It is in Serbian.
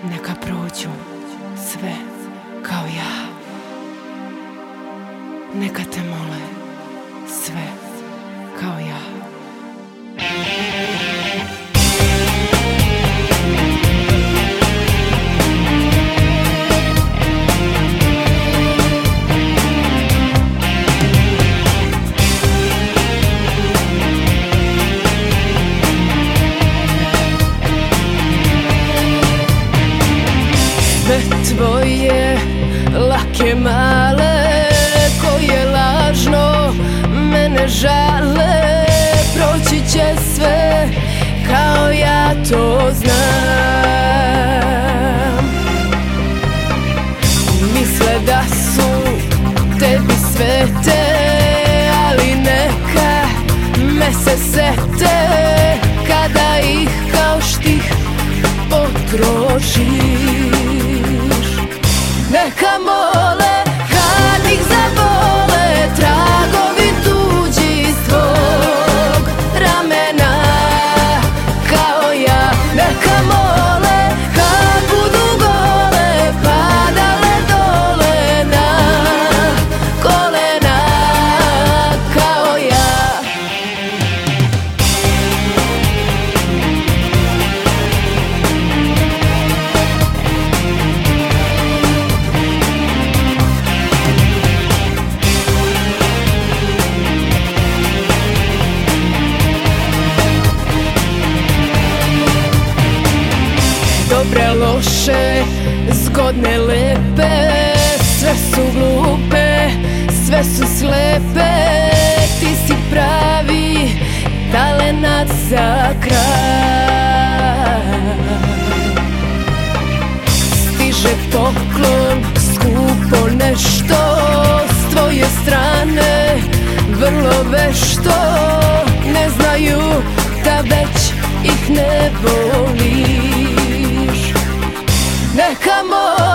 Neka prođu sve kao ja. Neka te mole sve kao ja. Sve tvoje lake male koje lažno mene žale, proći će sve kao ja to znam. Misle da su tebi svete, ali neka me se sete kada ih kao štih potrošiš. Neka mole kad ih zabole tragovi tuđi s tvog ramena kao ja. Neka mole kad budu gole padale dole na kolena kao ja. Dobre, loše, zgodne, lepe, sve su glupe, sve su slepe. Ti si pravi talenat za kraj. Stiže poklon, skupo nešto s tvoje strane, vrlo vešto. Ne znaju da već ih ne voliš. Neka